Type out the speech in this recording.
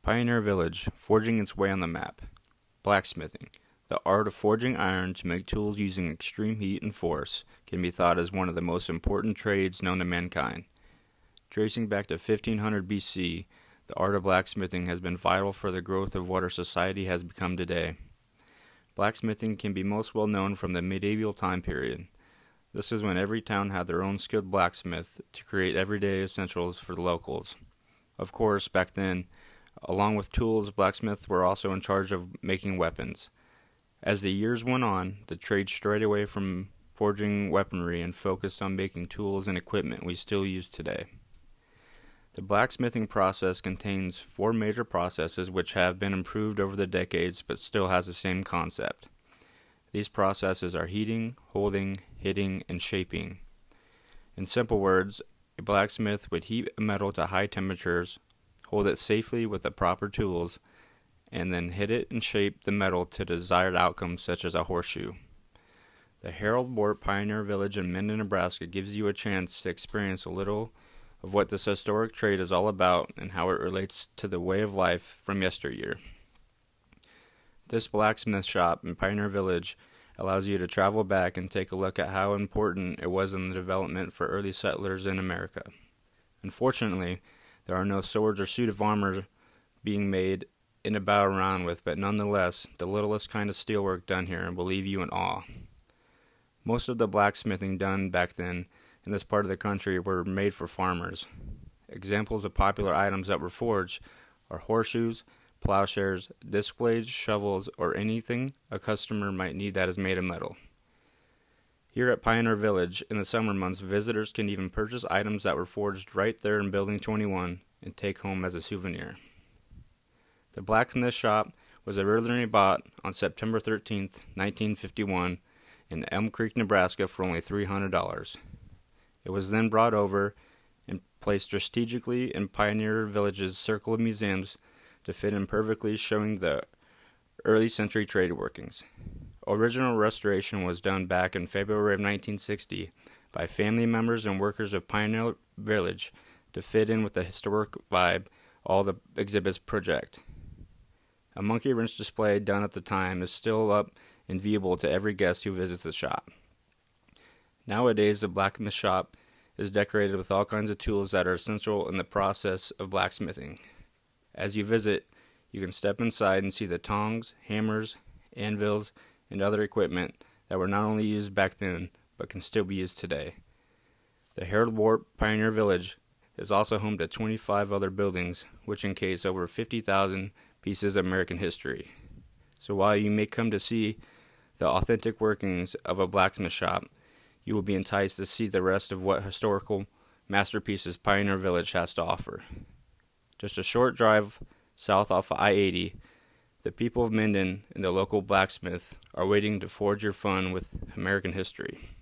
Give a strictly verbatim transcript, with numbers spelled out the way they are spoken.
Pioneer Village, forging its way on the map. Blacksmithing. The art of forging iron to make tools using extreme heat and force can be thought as one of the most important trades known to mankind. Tracing back to fifteen hundred B C, the art of blacksmithing has been vital for the growth of what our society has become today. Blacksmithing can be most well known from the medieval time period. This is when every town had their own skilled blacksmith to create everyday essentials for the locals. Of course, back then, along with tools, blacksmiths were also in charge of making weapons. As the years went on, the trade strayed away from forging weaponry and focused on making tools and equipment we still use today. The blacksmithing process contains four major processes which have been improved over the decades but still has the same concept. These processes are heating, holding, hitting, and shaping. In simple words, a blacksmith would heat a metal to high temperatures, hold it safely with the proper tools, and then hit it and shape the metal to desired outcomes such as a horseshoe. The Harold Bort Pioneer Village in Minden, Nebraska gives you a chance to experience a little of what this historic trade is all about and how it relates to the way of life from yesteryear. This blacksmith shop in Pioneer Village allows you to travel back and take a look at how important it was in the development for early settlers in America. Unfortunately, there are no swords or suit of armor being made in a battle around with, but nonetheless, the littlest kind of steelwork done here will leave you in awe. Most of the blacksmithing done back then in this part of the country were made for farmers. Examples of popular items that were forged are horseshoes, plowshares, disc blades, shovels, or anything a customer might need that is made of metal. Here at Pioneer Village, in the summer months, visitors can even purchase items that were forged right there in Building twenty-one and take home as a souvenir. The blacksmith shop was originally bought on September thirteenth, nineteen fifty-one, in Elm Creek, Nebraska for only three hundred dollars. It was then brought over and placed strategically in Pioneer Village's circle of museums to fit in perfectly, showing the early century trade workings. Original restoration was done back in February of nineteen sixty by family members and workers of Pioneer Village to fit in with the historic vibe all the exhibits project. A monkey wrench display done at the time is still up and viewable to every guest who visits the shop. Nowadays, the blacksmith shop is decorated with all kinds of tools that are essential in the process of blacksmithing. As you visit, you can step inside and see the tongs, hammers, anvils, and other equipment that were not only used back then, but can still be used today. The Harold Bort Pioneer Village is also home to twenty-five other buildings, which encase over fifty thousand pieces of American history. So while you may come to see the authentic workings of a blacksmith shop, you will be enticed to see the rest of what historical masterpieces Pioneer Village has to offer. Just a short drive south off of I eighty, the people of Minden and the local blacksmith are waiting to forge your fun with American history.